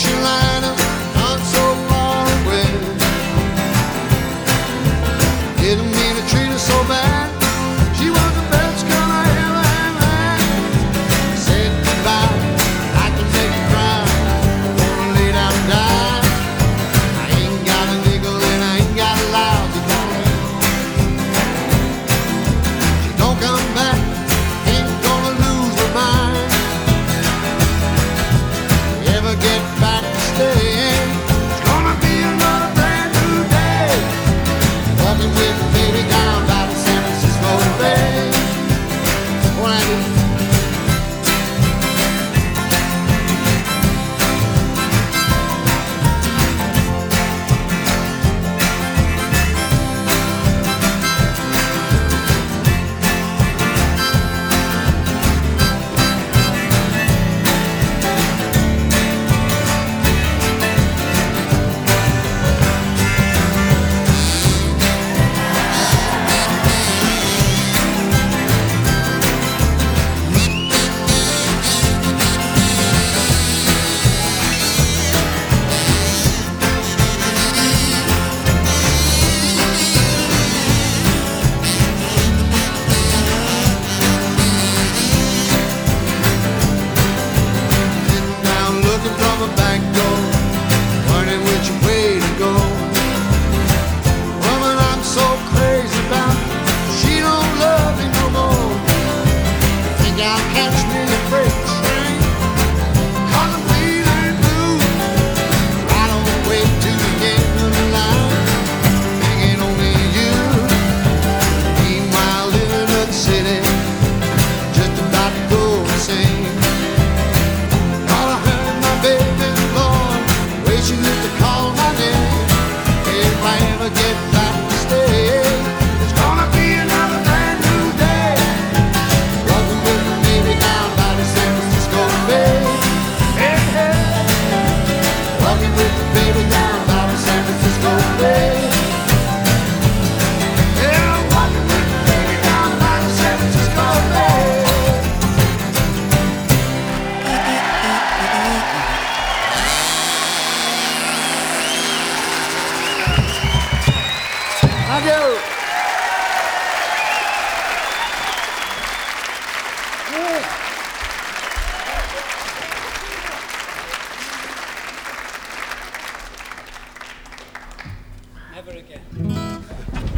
ocean liner, not so far away. Didn't mean to treat her so bad. She was the best girl I ever had. Said goodbye, I can make you cry. Wanna lay down and die. I ain't got a nickel and I ain't got a lousy dime. She don't come back, ain't gonna lose her mind. Ever get back to stay? It's gonna be another brand new day. Walking with the baby down by the San Francisco Bay. What I do? From a back door, wondering which way to go. Woman I'm so crazy about, she don't love me no more. Think I'll catch me a freight train, 'cause I'm feeling blue. Right on the way to the end of the line, thinking only you. Meanwhile living in the city, just about to go insane. Baby, Lord, way she used to call my name. If I ever get back to stay, it's gonna be another brand new day. Walking with the baby down by the San Francisco Bay. Hey, hey. Walking with the baby down by the San Francisco Bay. Yeah, walking with the baby down by the San Francisco Bay. Thank you. Never again.